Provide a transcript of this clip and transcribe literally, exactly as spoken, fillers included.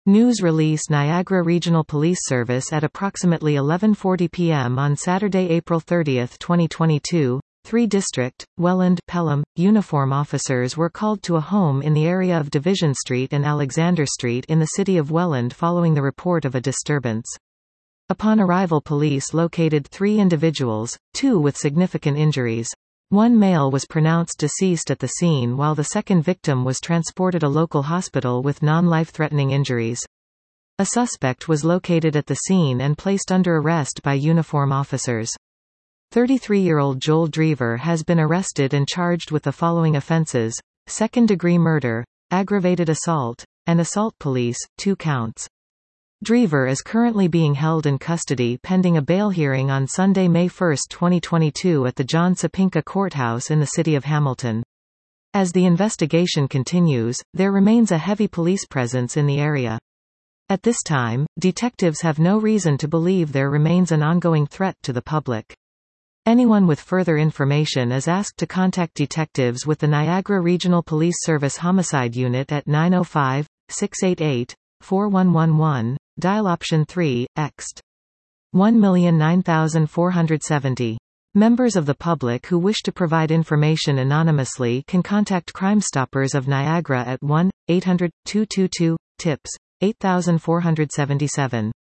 News release Niagara Regional Police Service at approximately eleven forty p m on Saturday, April thirtieth, twenty twenty-two. Three District, Welland, Pelham, uniform officers were called to a home in the area of Division Street and Alexander Street in the city of Welland following the report of a disturbance. Upon arrival, police located three individuals, two with significant injuries. One male was pronounced deceased at the scene while the second victim was transported to a local hospital with non-life-threatening injuries. A suspect was located at the scene and placed under arrest by uniform officers. thirty-three-year-old Joel Drever has been arrested and charged with the following offences: second-degree murder, aggravated assault, and assault. Police, two counts. Drever is currently being held in custody pending a bail hearing on Sunday, May first, twenty twenty-two at the John Sapinka Courthouse in the city of Hamilton. As the investigation continues, there remains a heavy police presence in the area. At this time, detectives have no reason to believe there remains an ongoing threat to the public. Anyone with further information is asked to contact detectives with the Niagara Regional Police Service Homicide Unit at nine oh five, six eight eight, four one one one, dial option three, ext. one million nine thousand four hundred seventy. Members of the public who wish to provide information anonymously can contact Crime Stoppers of Niagara at one eight hundred, two two two, TIPS, eight four seven seven.